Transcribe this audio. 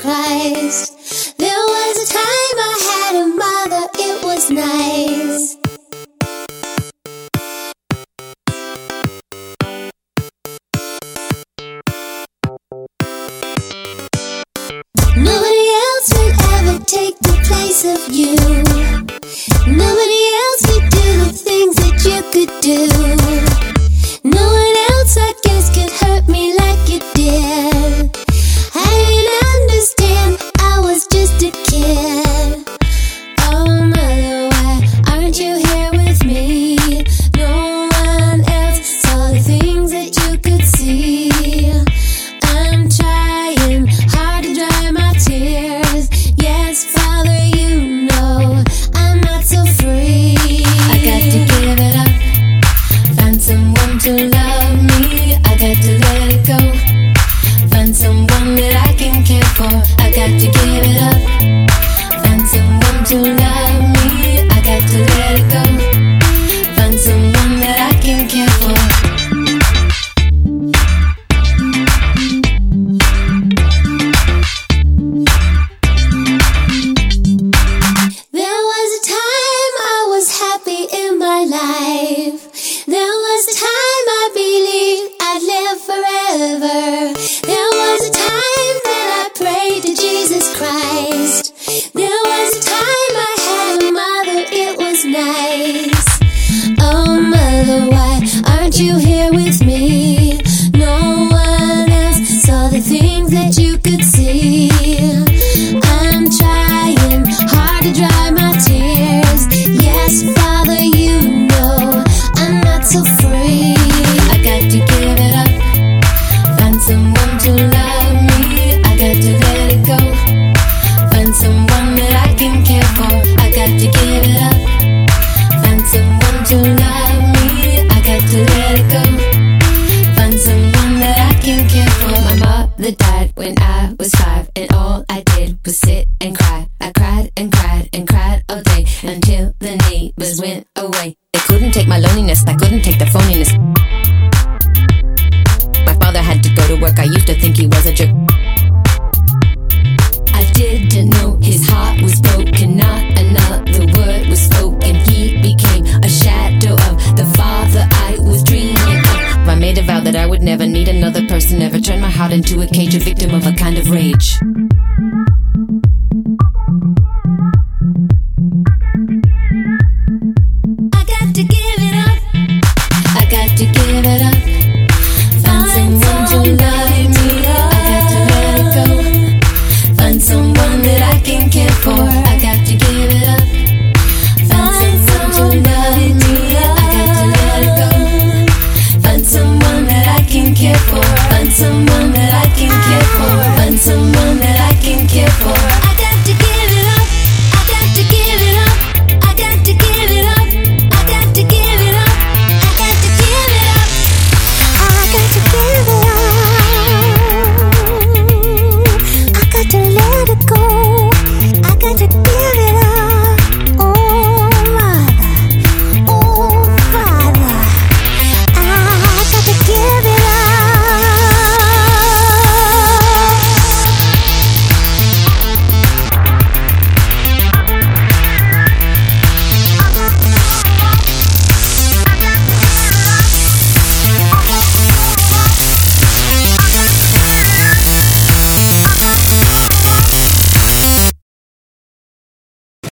Christ. There was a time I had a mother, it was nice. Nobody else would ever take the place of you. Nobody else could do the things that you could do. No one else, I guess, could hurt me like you did. I didn't understand, I was just a kid. Oh mother, why aren't you here with me? No one else saw the things that you could see. I'm trying hard to dry my tears. Yes, Father, you know I'm not so free. I got to give it up, find someone to love me. I got to let it go, find someone that I can care for. I got to give it up, find someone to love me. I got to let it go, find someone that I can care for. There was a time I was happy in my life. There was a time I believed I'd live forever. There was a time that I prayed to Jesus Christ. There was a time I had a mother, it was nice. Oh mother, why aren't you here with me? No one else saw the things that you could see. I'm trying hard to dry my tears. Yes, Father, you know I'm not so free. I got to give it up, find someone to love me. I got to let it go, find someone that I can care for. I got to give it up, find someone to love me. I got to let it go, find someone that I can care for. My mother died when I was 5, and all I did was sit and cry. I cried and cried and cried all day until the neighbors went away. They couldn't take my loneliness, I couldn't take the phoniness. My father had to go to work, I used to think he was a jerk. I didn't know his heart was broken, not another word was spoken. He became a shadow of the father I was dreaming of. I made a vow that I would never need another person, never turn my heart into a cage, a victim of a kind of rage.